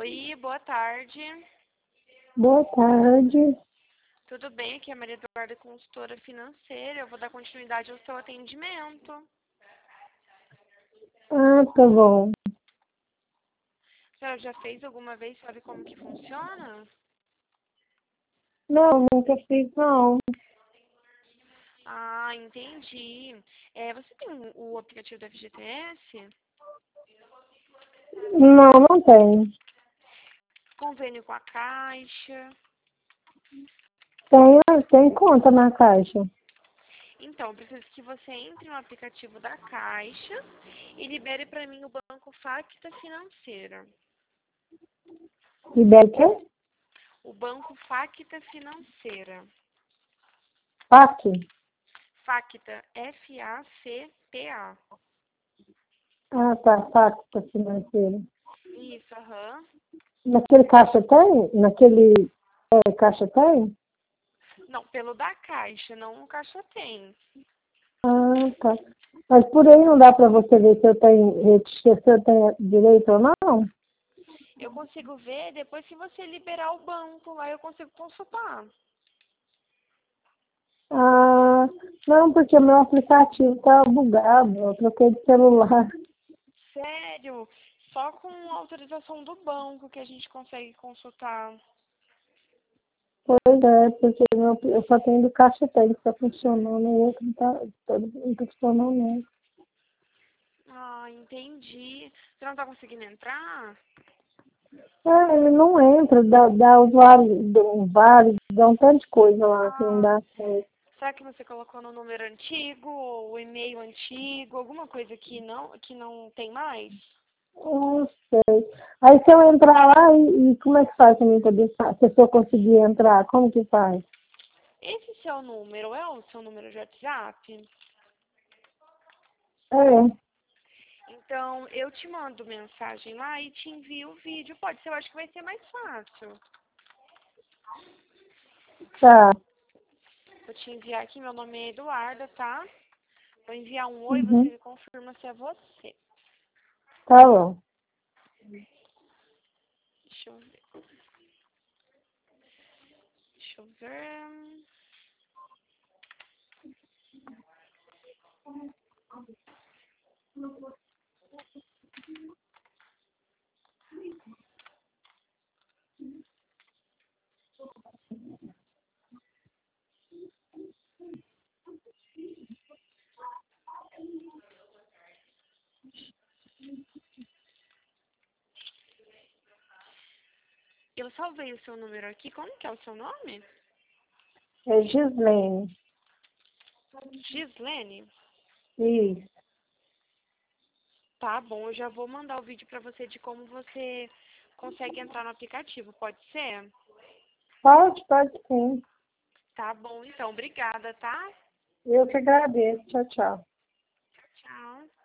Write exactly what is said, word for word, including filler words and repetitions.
Oi, boa tarde. Boa tarde. Tudo bem? Aqui é a Maria Eduarda, consultora financeira. Eu vou dar continuidade ao seu atendimento. Ah, tá bom. A senhora já fez alguma vez? Sabe como que funciona? Não, nunca fiz, não. Ah, entendi. É, você tem o o aplicativo do F G T S? Não, não tem. Convênio com a Caixa? Tem, tem conta na Caixa. Então, eu preciso que você entre no aplicativo da Caixa e libere para mim o Banco Facta Financeira. Libera o quê? O Banco Facta Financeira. F A C? Facta, F A C T A. Ah, tá. F A C financeira. Isso, aham. Naquele caixa tem? Naquele é, caixa tem? Não, pelo da Caixa, não no Caixa Tem. Ah, tá. Mas por aí não dá para você ver se eu tenho, se eu tenho direito ou não? Eu consigo ver depois que você liberar o banco, lá eu consigo consultar. Ah, não, porque meu aplicativo tá bugado. Eu troquei de celular. Sério? Só com autorização do banco que a gente consegue consultar. Pois é, porque meu, eu só tenho do caixa tem que está funcionando, e o outro não tá, todo- não tá funcionando não. Ah, entendi. Você não tá conseguindo entrar? É, ele não entra, dá, dá usuário, dá um vale, dá um tanto de coisa lá que não Ah, dá certo. será que você colocou no número antigo ou e-mail antigo, alguma coisa que não, que não tem mais? Eu não sei. Aí se eu entrar lá, e, e como é que faz pra mim poder, fa- se eu conseguir entrar, como que faz? Esse seu número é o seu número de WhatsApp? É, Então, eu te mando mensagem lá e te envio o vídeo. Pode ser, eu acho que vai ser mais fácil. tá. Vou te enviar aqui, meu nome é Eduarda, tá? Vou enviar um oi, você Uhum. me confirma se é você. Tá bom. Deixa eu ver. Deixa eu ver. Eu salvei o seu número aqui. Como que é o seu nome? É Gislene. Gislene? Isso. Tá bom, eu já vou mandar o vídeo pra você de como você consegue entrar no aplicativo. Pode ser? Pode, pode sim. Tá bom, então. Obrigada, tá? Eu que agradeço. Tchau, tchau. Tchau.